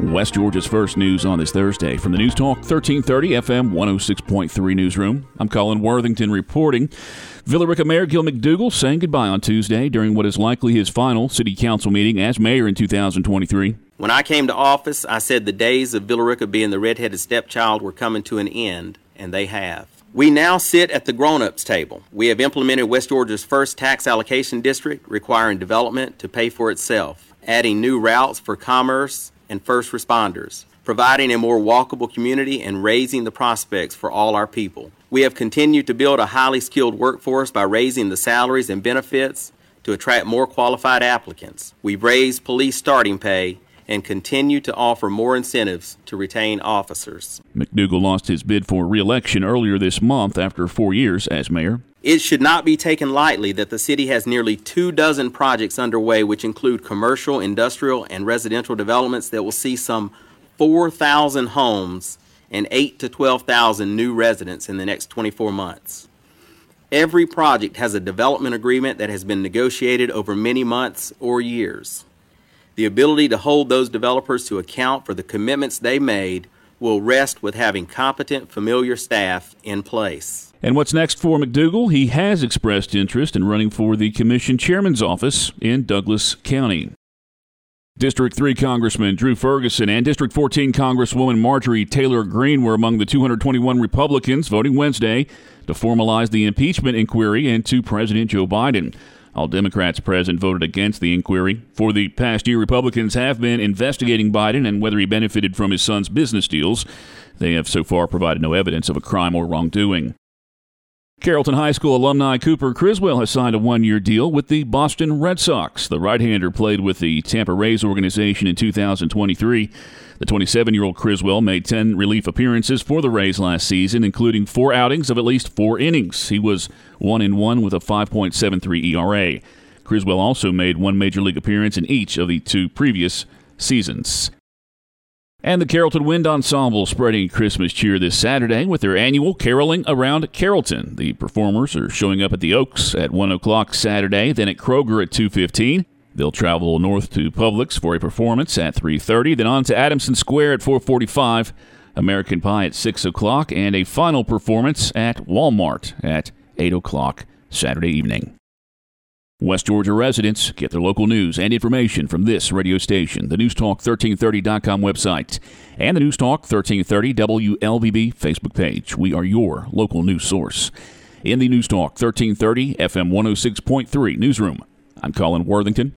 West Georgia's first news on this Thursday. From the News Talk 1330 FM 106.3 newsroom, I'm Colin Worthington reporting. Villa Rica Mayor Gil McDougall saying goodbye on Tuesday during what is likely his final city council meeting as mayor in 2023. When I came to office, I said the days of Villa Rica being the redheaded stepchild were coming to an end, and they have. We now sit at the grown-ups table. We have implemented West Georgia's first tax allocation district, requiring development to pay for itself, adding new routes for commerce and first responders, providing a more walkable community, and raising the prospects for all our people. We have continued to build a highly skilled workforce by raising the salaries and benefits to attract more qualified applicants. We've raised police starting pay and continue to offer more incentives to retain officers. McDougall lost his bid for re-election earlier this month after 4 years as mayor. It should not be taken lightly that the city has nearly 24 projects underway, which include commercial, industrial, and residential developments that will see some 4,000 homes and 8,000 to 12,000 new residents in the next 24 months. Every project has a development agreement that has been negotiated over many months or years. The ability to hold those developers to account for the commitments they made will rest with having competent, familiar staff in place. And what's next for McDougall? He has expressed interest in running for the commission chairman's office in Douglas County. District 3 Congressman Drew Ferguson and District 14 Congresswoman Marjorie Taylor Greene were among the 221 Republicans voting Wednesday to formalize the impeachment inquiry into President Joe Biden. All Democrats present voted against the inquiry. For the past year, Republicans have been investigating Biden and whether he benefited from his son's business deals. They have so far provided no evidence of a crime or wrongdoing. Carrollton High School alumni Cooper Criswell has signed a one-year deal with the Boston Red Sox. The right-hander played with the Tampa Rays organization in 2023. The 27-year-old Criswell made 10 relief appearances for the Rays last season, including 4 outings of at least 4 innings. He was 1-1 with a 5.73 ERA. Criswell also made 1 Major League appearance in each of the 2 previous seasons. And the Carrollton Wind Ensemble spreading Christmas cheer this Saturday with their annual Caroling Around Carrollton. The performers are showing up at the Oaks at 1 o'clock Saturday, then at Kroger at 2:15. They'll travel north to Publix for a performance at 3:30, then on to Adamson Square at 4:45, American Pie at 6 o'clock, and a final performance at Walmart at 8 o'clock Saturday evening. West Georgia residents get their local news and information from this radio station, the NewsTalk1330.com website, and the NewsTalk 1330 WLVB Facebook page. We are your local news source. In the NewsTalk 1330 FM 106.3 newsroom, I'm Colin Worthington.